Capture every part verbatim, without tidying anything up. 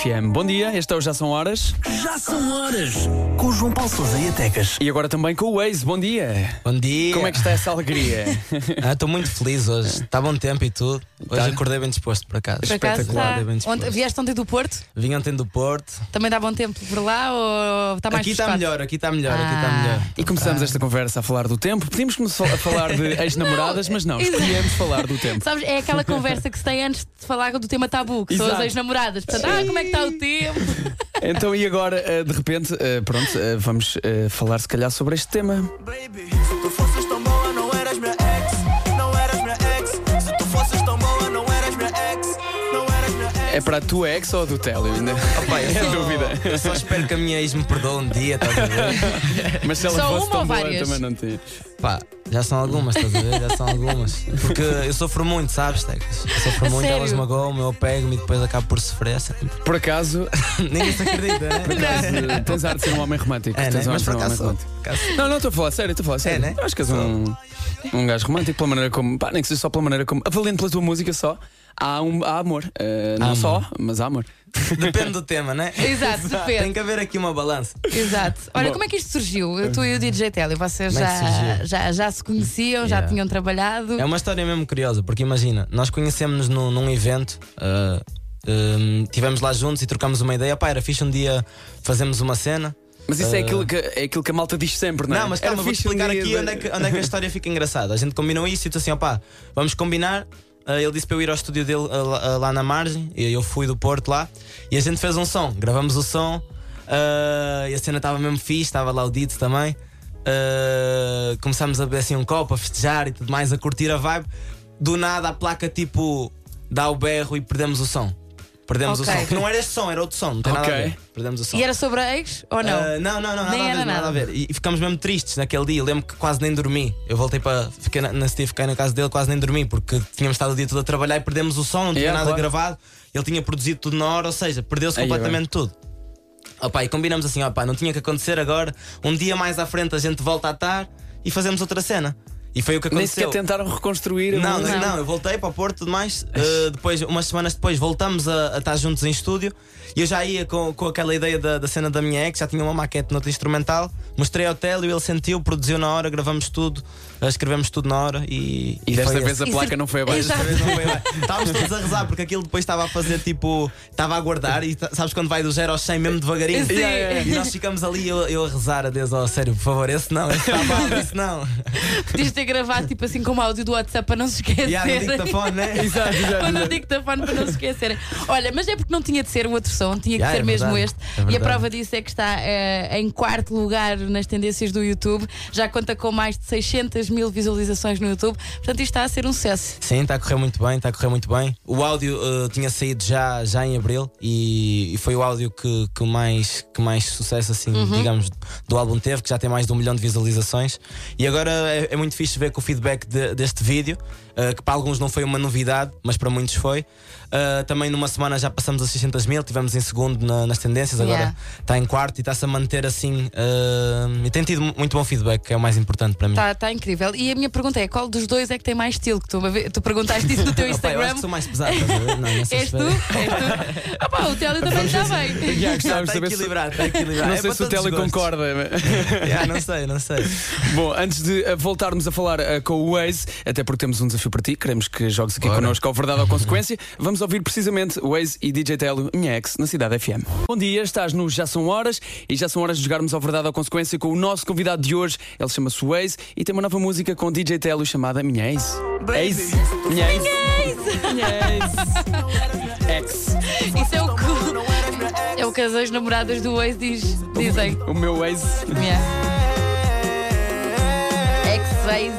F M. Bom dia, este é o Já São Horas. Já São Horas, com o João Paulo Sousa e a Tecas. E agora também com o Waze. Bom dia. Bom dia. Como é que está essa alegria? Estou ah, muito feliz hoje. Está bom tempo e tudo. Hoje tá. Acordei bem disposto para casa. Por acaso Espetacular. está. Bem disposto. Ontem, vieste ontem do Porto? Vim ontem do Porto. Também dá bom tempo por lá ou está mais Aqui está frescado? melhor, aqui está melhor, Ah. aqui está melhor. E começamos Tá. esta conversa a falar do tempo. Podíamos começar a falar de ex-namoradas, mas não, Exato. escolhemos falar do tempo. Sabes, é aquela conversa que se tem antes de falar do tema tabu, que são Exato. as ex-namoradas. Portanto, ah, como é que está o tempo? Então, e agora, eh, de repente, eh, pronto, eh, vamos eh, falar se calhar sobre este tema. Baby, se tu fosses tão boa, não eras minha ex. Não eras minha ex. Se tu fosses tão boa, não eras minha ex. Não eras minha ex. É para a tua ex ou do Télio ainda? Opa, eu, É só, dúvida. eu só espero que a minha ex me perdoe um dia, estás a ver? Mas se ela Só fosse uma tão ou boa, várias? também não tinha. Pá, já são algumas, estás a ver? Já são algumas. Porque eu sofro muito, sabes, Tecas? Eu sofro A muito, sério? elas magoam-me, eu pego-me e depois acabo por sofrer. Sempre. Por acaso, Ninguém se acredita, né? por acaso eh, tens ar de ser um homem romântico. É, né? Tens ar Mas de ser por um homem acaso, romântico. por acaso- Não, não, estou a falar sério, estou a falar sério. né? Eu acho que és um, um gajo romântico pela maneira como. Pá, nem que seja só pela maneira como. Valendo pela tua música só. Há, um, há amor. Eh, não Há só, amor. mas há amor. Depende do tema, né? Exato, Tem depende. que haver aqui uma balança. Exato. Olha, Bom. como é que isto surgiu? Eu, tu e o D J Télio, vocês Como é que já, surgiu? já, já se conheciam, já Yeah. tinham trabalhado. É uma história mesmo curiosa, porque imagina, nós conhecemos-nos num, num evento, uh, um, estivemos lá juntos e trocamos uma ideia. Pá, era fixe um dia fazermos uma cena. Mas isso é, Eh, aquilo que, é aquilo que a malta diz sempre, não é? Não, mas Era calma, vou-te fixe um explicar dia aqui de- onde é, que, onde é que a história fica engraçada. A gente combinou isso e disse assim: opá, vamos combinar. Uh, ele disse para eu ir ao estúdio dele uh, lá- uh, lá na margem, e eu fui do Porto lá e a gente fez um som, gravamos o som uh, e a cena estava mesmo fixe, estava lá o Dito também. Uh, começámos a beber assim um copo, a festejar e tudo mais, a curtir a vibe. Do nada a placa tipo dá o berro e perdemos o som. Perdemos Ok. o som, que não era este som, era outro som, não tem nada a Ok. ver. Perdemos o som. E era sobre a ex ou não? Ah, não, não, não, nada, Nem a ver, era nada nada. a ver. E, e ficámos mesmo tristes naquele dia. Eu lembro que quase nem dormi. Eu voltei para. Fiquei na, na Steve, fiquei na casa dele, quase nem dormi, porque tínhamos estado o dia todo a trabalhar e perdemos o som, não tinha Yeah, nada claro. gravado. Ele tinha produzido tudo na hora, ou seja, perdeu-se Aí, completamente tudo. Opa, e combinamos assim: opa, não tinha que acontecer agora. Um dia mais à frente a gente volta a estar e fazemos outra cena. E foi o que Nem sequer aconteceu. tentaram reconstruir. Não, a não, música. não, eu voltei para o Porto e tudo mais. Uh, depois, umas semanas depois, voltamos a, a estar juntos em estúdio. E eu já ia com, com aquela ideia da, da cena da minha ex, já tinha uma maquete no outro instrumental. Mostrei ao Télio, ele sentiu, produziu na hora, gravamos tudo, uh, escrevemos tudo na hora. E, E desta foi vez esse. a placa não foi abaixo. Exato. Desta vez não foi bem. Estávamos todos a rezar porque aquilo depois estava a fazer tipo. Estava a guardar e ta- sabes quando vai do zero ao cem mesmo devagarinho? Sim. Yeah, yeah, E nós ficamos ali eu, eu a rezar a Deus, oh sério, por favor, esse não, esse está mal, esse não. Podias ter gravado tipo assim como áudio do WhatsApp para não se esquecerem. E há no dictafone, né? Exato, exato, Ou no exato. dictafone para não se esquecerem. Olha, mas é porque não tinha de ser um outro som, tinha que Yeah, ser é mesmo verdade, este. é E a verdade. prova disso é que está eh, em quarto lugar nas tendências do YouTube. Já conta com mais de seiscentas mil visualizações no YouTube. Portanto, isto está a ser um sucesso. Sim, está a correr muito bem, está a correr muito bem. O áudio uh, tinha saído já, já em abril e, e foi o áudio que, que, mais, que mais sucesso, assim, digamos, do álbum teve, que já tem mais de um milhão de visualizações. E agora é, é muito fixe ver que o feedback de- deste vídeo, uh, que para alguns não foi uma novidade, mas para muitos foi. Uh, também numa semana já passamos a seiscentas mil, tivemos em segundo na- nas tendências, agora Yeah. está em quarto e está-se a manter assim. Uh, e tem tido muito bom feedback, que é o mais importante para mim. Está tá incrível. E a minha pergunta é: qual dos dois é que tem mais estilo? Que tu, a ver- tu perguntaste isso no teu Opa, eu acho Instagram. que sou mais pesado, estás a ver? Não, nessa És tu? esfera. És tu? Ah pá, o Télio também está bem. Yeah, gostávamos de Está saber se- equilibrado, está equilibrado. Não É sei para se o todos os Télio gostos. concorda. Yeah, não sei, não sei. Bom, antes de uh, voltarmos a falar uh, com o Waze, até porque temos um desafio para ti, queremos que jogues aqui Bora. connosco ao Verdade ou Consequência, vamos ouvir precisamente Waze e D J Télio, minha ex, na Cidade F M. Bom dia, estás no Já São Horas e já são horas de jogarmos ao Verdade ou Consequência com o nosso convidado de hoje. Ele chama-se Waze e tem uma nova música com D J Télio chamada Minha Ex. Ex? Minha Ex? Minha Ex. Ex. Isso é o que, é o que as ex-namoradas do ex diz, dizem. O meu ex. Yeah. Ex-ex.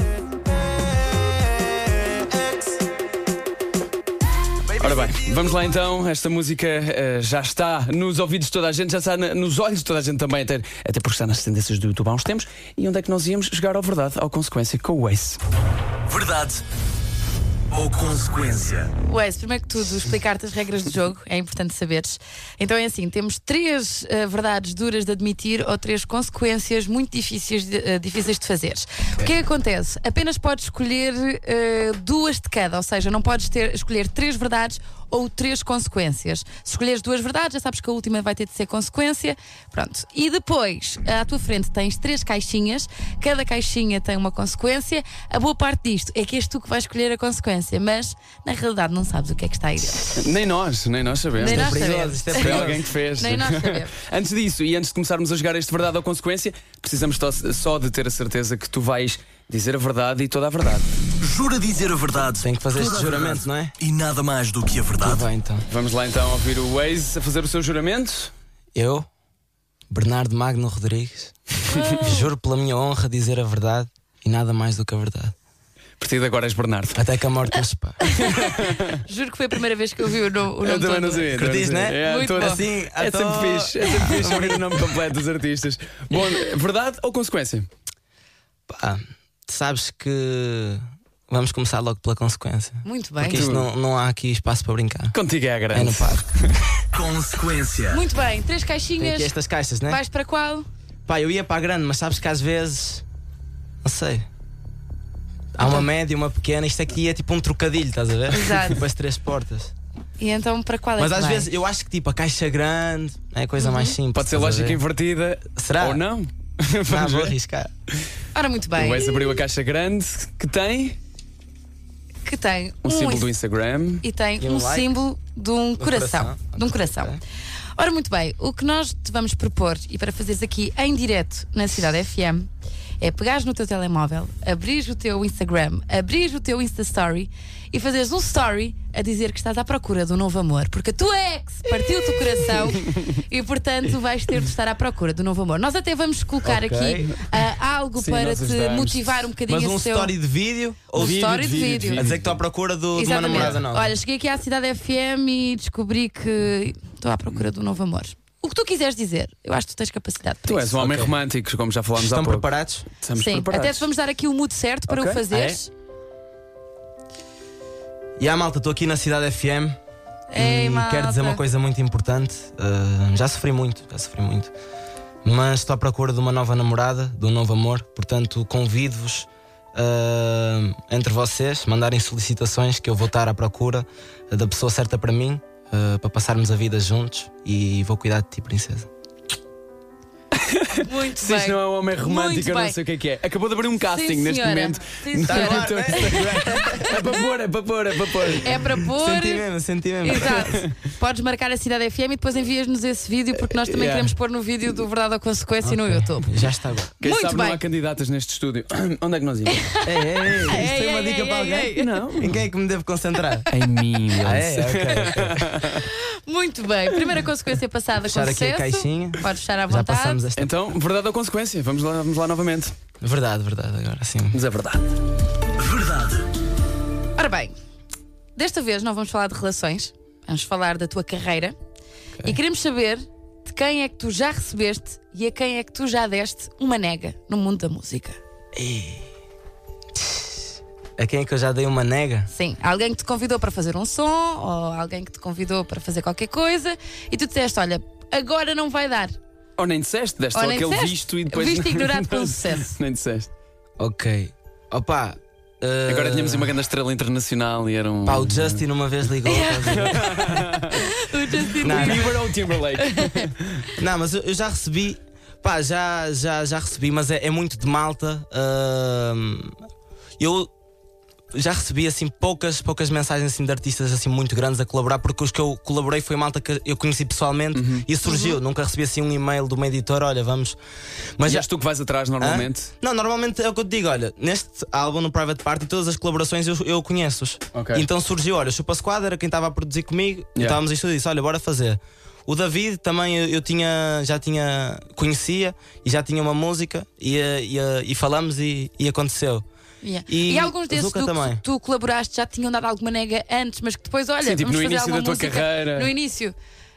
Ora bem, vamos lá então. Esta música eh, já está nos ouvidos de toda a gente, já está na- nos olhos de toda a gente também, até, até porque está nas tendências do YouTube há uns tempos. E onde é que nós íamos jogar ao Verdade, ao Consequência, com o Waze? Verdade ou consequência? Wes, primeiro que tudo, explicar-te as regras do jogo, é importante saberes. Então é assim: temos três uh, verdades duras de admitir ou três consequências muito difíceis de, uh, difíceis de fazer. Okay. O que é que acontece? Apenas podes escolher uh, duas de cada, ou seja, não podes ter, escolher três verdades ou três consequências. Se escolheres duas verdades, já sabes que a última vai ter de ser consequência. Pronto. E depois, à tua frente, tens três caixinhas. Cada caixinha tem uma consequência. A boa parte disto é que és tu que vais escolher a consequência, mas na realidade não sabes o que é que está aí dentro. Nem nós, nem nós sabemos. Nem nós Isto é perigoso, sabemos. isto é Foi perigoso. alguém que fez. Nem nós sabemos. Antes disso, e antes de começarmos a jogar este verdade ou consequência, precisamos to- só de ter a certeza que tu vais dizer a verdade e toda a verdade. Jura dizer a verdade. Tem que fazer toda este a juramento, verdade não é? E nada mais do que a verdade. Tudo bem, então. Vamos lá então ouvir o Waze a fazer o seu juramento. Eu, Bernardo Magno Rodrigues, juro pela minha honra dizer a verdade e nada mais do que a verdade. A partir de agora és Bernardo. Até que a morte nos separe. Juro que foi a primeira vez que eu vi o, no, o Eu nome também todo. não sabia. Curtiste, também não né? sabia. É, Muito tô- bom. Assim, à É sempre toa. fixe, é sempre fixe ouvir o nome completo dos artistas. Bom, verdade ou consequência? Pá, sabes que vamos começar logo pela consequência. Muito bem. Porque isto não, não há aqui espaço para brincar. Contigo é a É grande. no parque. Consequência. Muito bem. Três Tem caixinhas. aqui estas caixas, né? Vais para qual? Pá, eu ia para a grande, mas sabes que às vezes. Não sei. Há uma média e uma pequena. Isto aqui é tipo um trocadilho, estás a ver? Exato. Tipo as três portas. E então para qual é Mas que às vai? vezes eu acho que tipo a caixa grande é a coisa mais simples. Pode ser estás a lógica ver? invertida. Será? Ou não? Não, Vamos vou ver. arriscar. Ora, muito O bem. Waze abriu a caixa grande que tem Que tem um um símbolo ins- do Instagram. e tem E um um like. símbolo de um coração. coração. De um coração. Ok. Ora, muito bem, o que nós te vamos propor, e para fazeres aqui em direto na Cidade F M, é pegares no teu telemóvel, abrires o teu Instagram, abrires o teu Insta Story e fazeres um story a dizer que estás à procura do novo amor, porque a tua ex partiu-te o coração e, portanto, vais ter de estar à procura do novo amor. Nós até vamos colocar Ok. aqui ah, algo Sim, para nós te ajudamos. motivar um bocadinho Mas um a seu... story de vídeo Um ou story de vídeo, vídeo. de a dizer que estou à procura do, de uma Exatamente. namorada nova. Olha, cheguei aqui à Cidade F M e descobri que estou à procura do novo amor. O que tu quiseres dizer, eu acho que tu tens capacidade para Tu és isso. um homem Ok. romântico, como já falámos há Estão pouco. preparados? Estamos Sim, preparados. até te vamos dar aqui o mood certo para Ok. o fazeres. E a malta, estou aqui na Cidade F M Ei, e malta. quero dizer uma coisa muito importante. Uh, já sofri muito, já sofri muito. Mas estou à procura de uma nova namorada, de um novo amor. Portanto, convido-vos uh, entre vocês, mandarem solicitações que eu vou estar à procura uh, da pessoa certa para mim, uh, para passarmos a vida juntos. E vou cuidar de ti, princesa. Muito Se bem. isto não é um homem romântico, Muito eu não bem. sei o que é que é. Acabou de abrir um casting Sim, neste senhora. momento. Sim, No senhora. teu Instagram. É para pôr, é para pôr, é para pôr. É para pôr. Senti mesmo, senti mesmo. Exato. Podes marcar a Cidade F M e depois envias-nos esse vídeo, porque nós também Yeah. queremos pôr no vídeo do Verdade ou Consequência no Ok, YouTube. Já está bom. Quem Muito sabe bem. não há candidatas neste estúdio. Onde é que nós íamos? Ei, ei, ei, isto Ei, tem uma ei, dica ei, para ei, alguém? ei. Não. Em quem é que me devo concentrar? Em mim, Ah, é? Ok, ok. Muito bem. Primeira consequência passada com Fechar aqui a sucesso. caixinha. Podes fechar à Já vontade. passamos esta. Então, verdade ou consequência? Vamos lá, vamos lá novamente. Verdade, verdade, agora sim. Mas é verdade. Verdade. Ora bem, desta vez não vamos falar de relações, vamos falar da tua carreira. E queremos saber de quem é que tu já recebeste e a quem é que tu já deste uma nega no mundo da música. A quem é que eu já dei uma nega? Sim, alguém que te convidou para fazer um som ou alguém que te convidou para fazer qualquer coisa e tu disseste: olha, agora não vai dar. Ou nem disseste, deste Ou só nem aquele disseste. visto e depois. Visto ignorado com sucesso. Nem disseste. Ok. Opa. uh, Agora tínhamos uma grande estrela internacional e era um. Pá, o Justin uma vez ligou. estás a ver? O Justin Não, O Bieber. Bieber ou o Timberlake? Não, mas eu, eu já recebi. Pá, já, já, já recebi, mas é, é muito de malta. uh, eu já recebi assim poucas, poucas mensagens assim, de artistas assim muito grandes a colaborar, porque os que eu colaborei foi malta que eu conheci pessoalmente e surgiu. Nunca recebi assim um e-mail de uma editora, olha, vamos. Mas E já, és tu que vais atrás normalmente? Hã? Não, normalmente é o que eu te digo, olha, neste álbum, no Private Party, todas as colaborações eu, eu conheço-os. Ok. Então surgiu, olha, o Chupa Squad era quem estava a produzir comigo, e Yeah. estávamos a estudar e disse, olha, bora fazer. O David também eu, eu tinha, já tinha, conhecia e já tinha uma música e, e, e falamos e, e aconteceu. Yeah. E E, alguns desses Zuka do também. que tu colaboraste já tinham dado alguma nega antes, mas que depois, olha, Sim, tipo, vamos no fazer início alguma da tua música carreira. no início.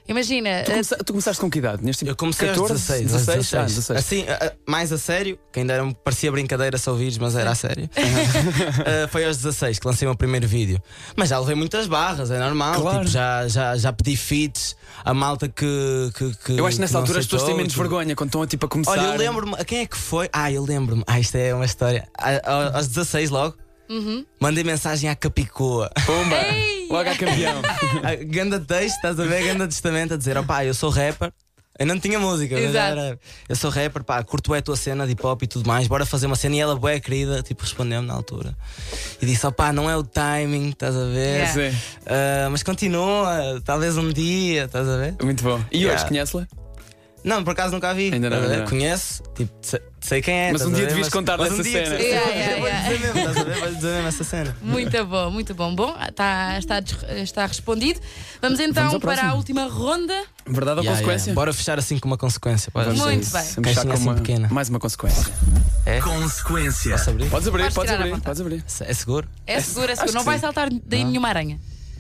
Imagina. Tu, uh, começa- tu começaste com que idade? Neste tipo Eu comecei catorze, aos dezasseis, dezasseis? aos dezasseis. Ah, dezasseis. Assim, a- a- mais a sério, que ainda era, parecia brincadeira só ouvires, mas era a sério. Uh, foi aos dezasseis que lancei o meu primeiro vídeo. Mas já levei muitas barras, é normal. Claro. Tipo, já, já, já pedi feats a malta que. que, que Eu acho que nessa que não altura as pessoas têm aceitou, menos tudo. vergonha quando estão tipo, a começar. Olha, eu lembro-me, a quem é que foi? Ah, eu lembro-me. Ah, isto é uma história. A- a- Aos dezasseis logo, mandei mensagem à Capicoa. Pumba! Ei! Logo a campeão. A Ganda texto, estás a ver? Ganda testamento a dizer: opá, eu sou rapper. Eu não tinha música, mas Exato. era, eu sou rapper, pá, curto é a tua cena de hip hop e tudo mais, bora fazer uma cena. E ela, bué querida, tipo, respondeu-me na altura e disse: opá, não é o timing, estás a ver? Yeah. Sim. Ah, mas continua, talvez um dia, estás a ver? Muito bom. E Yeah. hoje, conhece-la? Não, por acaso nunca a vi. Ainda não, estás a ver? ainda não. Conheço, tipo, sei, sei quem é. Mas estás um a dia ver? devias Mas- contar mas um dessa dia que cena. sei- Yeah, yeah, Vou-lhe yeah. dizer mesmo, estás a ver? Vou-lhe dizer mesmo essa cena. Muito bom, muito bom. Bom, está, está, des- está respondido. Vamos então Vamos ao para a próximo. última ronda. Verdade ou Yeah, consequência? yeah. Bora fechar assim com uma consequência. Bora. Vamos a Muito isso. bem. Vamos fechar Caixinha com assim uma, pequena. mais uma consequência. Consequência. Posso abrir? Podes abrir, Podes podes tirar à abrir, vontade. podes abrir. É seguro? É seguro, é seguro. Acho Não que vai sim. saltar daí nenhuma aranha.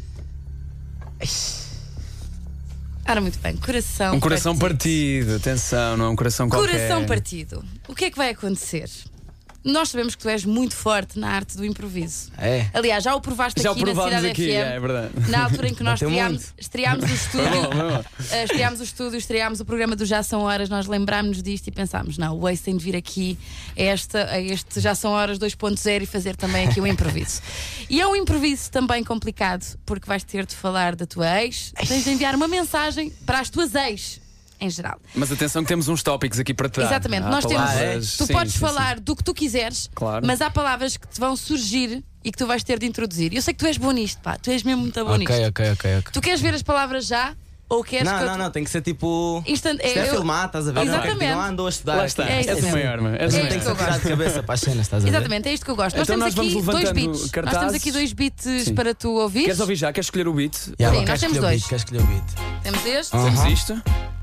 Ora, muito bem. Coração Um coração partido, atenção, não é um coração qualquer. Coração partido. O que é que vai acontecer? Nós sabemos que tu és muito forte na arte do improviso. É. Aliás, já o provaste Já o aqui na provámos Cidade aqui, F M. é, é verdade. Na altura em que nós Bateu estreámos, muito. estreámos o estúdio. Foi bom, foi bom. Uh, estreámos o estúdio, estreámos o programa do Já São Horas, nós lembrámos-nos disto e pensámos: não, o Waze tem de vir aqui a, esta, a este Já São Horas dois ponto zero e fazer também aqui o improviso. E é um improviso também complicado, porque vais ter de falar da tua ex, tens de enviar uma mensagem para as tuas ex, em geral. Mas atenção que temos uns tópicos aqui para te dar. Exatamente, Há nós temos. palavras- Tu sim, podes sim, falar do que tu quiseres, Claro. mas há palavras que te vão surgir e que tu vais ter de introduzir. E eu sei que tu és bom nisto, pá, tu és mesmo muito bom nisto. Ok, ok, ok, ok. Tu queres ver as palavras já? Ou queres Não, que eu não, te- não, tem que ser tipo. Instant- Isto é eu- filmar, estás a ver? Exatamente. Não, é que não andou a estudar. Lá está, aqui. É isso és o mesmo. maior, mano. És o É Tem maior. que ser tirado de cabeça para as cenas, estás a ver? Exatamente, é isto que eu gosto. Nós Então temos nós vamos aqui dois levantando beats. Nós cartazes. temos aqui dois beats Sim. para tu ouvir. Queres ouvir já? Queres escolher o beat? Yeah, Sim, quer nós temos escolher o dois. beat, quer escolher o beat. Temos este. Temos Aham. isto.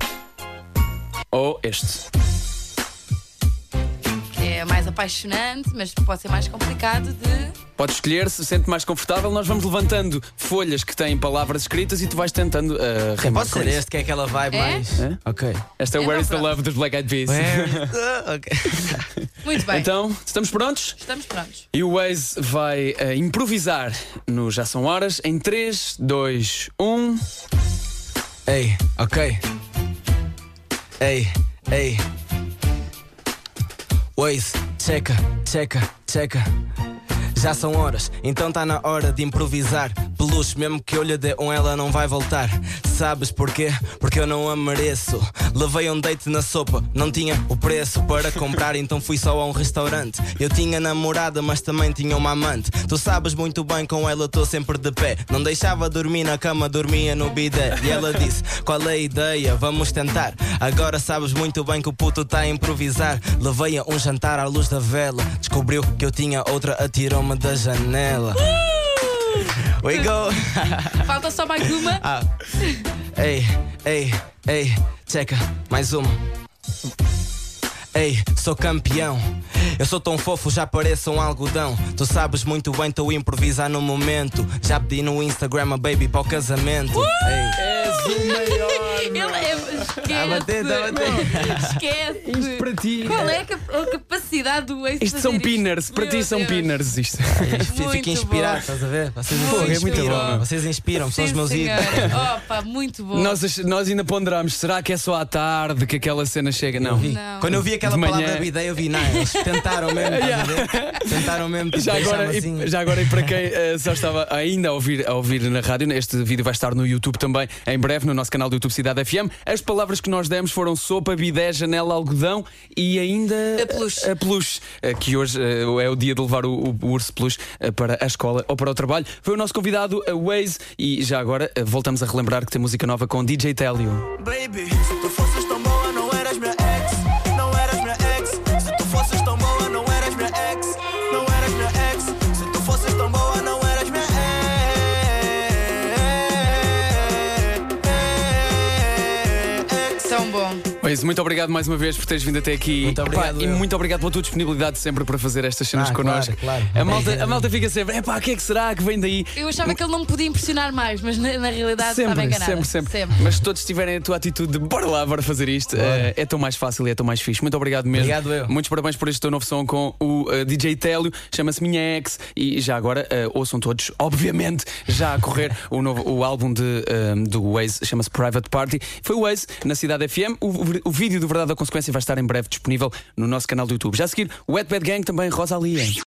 Ou este. Que é mais apaixonante, mas pode ser mais complicado de. Podes escolher, se sente mais confortável. Nós vamos levantando folhas que têm palavras escritas e tu vais tentando uh, rimar Pode com ser isso. este, que é aquela vibe É? mais. É? Ok. Esta é o É, Where is the pronto. Love dos Black Eyed Peas. Ah, ok. Muito bem. Então, estamos prontos? Estamos prontos. E o Waze vai uh, improvisar no Já São Horas em três, dois, um. Ei, ok. Ei, ei. Waze, checa, checa, checa. Já são horas, então tá na hora de improvisar. Peluche, mesmo que eu lhe dê um, ela não vai voltar. Sabes porquê? Porque eu não a mereço. Levei um date na sopa, não tinha o preço para comprar, então fui só a um restaurante. Eu tinha namorada, mas também tinha uma amante. Tu sabes muito bem, com ela tô sempre de pé. Não deixava dormir na cama, dormia no bidé. E ela disse: qual é a ideia? Vamos tentar. Agora sabes muito bem que o puto tá a improvisar. Levei-a um jantar à luz da vela. Descobriu que eu tinha outra, atirou-me da janela. We go. Falta só mais uma. Ah. Ei, ei, ei, checa, mais uma. Ei, sou campeão. Eu sou tão fofo, já pareço um algodão. Tu sabes muito bem, estou a improvisar no momento. Já pedi no Instagram a baby para o casamento. Ei. És o maior! Ele é. Esquece. Tá a bater, tá a bater. Esquece. Isto para ti. Qual é a cap- a capacidade do Waze de Isto são fazer pinners, isto? para ti Meu são Deus. pinners isto. Fico Muito inspirado, bom. estás a ver? Vocês Muito inspiram, é muito bom. Vocês inspiram, são os Sim, meus senhora. ídolos. Opa, muito bom. Nós, nós ainda ponderámos, será que é só à tarde que aquela cena chega? Não. Não. Quando eu vi aquela De manhã. palavra bidet, eu vi, não, eles tentaram mesmo, estás a ver? Tentaram mesmo, tipo, Já agora, deixar-me e, assim. já agora, e para quem eh, só estava ainda a ouvir, a ouvir na rádio, este vídeo vai estar no YouTube também, em breve, no nosso canal do YouTube Cidade F M. As palavras que nós demos foram sopa, bidé, janela, algodão e ainda A peluche. a peluche, eh, que hoje eh, é o dia de levar o, o urso peluche eh, para a escola ou para o trabalho. Foi o nosso convidado, a Waze, e já agora eh, voltamos a relembrar que tem música nova com D J Télio. Baby, se tu fosses tão boa, não eras minha ex. Não eras minha ex. Se tu fosses tão boa, não eras minha ex. Não eras minha ex. Se tu fosses tão boa, não eras minha ex. Tão bom. Oi, Waze, muito obrigado mais uma vez por teres vindo até aqui. Muito obrigado, Pá, e eu. muito obrigado pela tua disponibilidade sempre para fazer estas cenas Ah, connosco. claro, claro. A, malta, a malta fica sempre, epá, o que é que será que vem daí? Eu achava que ele não me podia impressionar mais, mas na, na realidade estava Sempre, enganada. sempre, sempre, Mas se todos tiverem a tua atitude de bora lá, bora fazer isto, é, é tão mais fácil e é tão mais fixe. Muito obrigado mesmo. Obrigado eu. Muitos parabéns por este teu novo som com o uh, D J Télio, chama-se Minha Ex. E já agora, uh, ouçam todos, obviamente, já a correr o, novo, o álbum de, um, do Waze, chama-se Private Party. Foi o Waze na Cidade F M. O, o, o vídeo do Verdade da Consequência vai estar em breve disponível no nosso canal do YouTube. Já a seguir, o Wet Bad Gang também, Rosalia.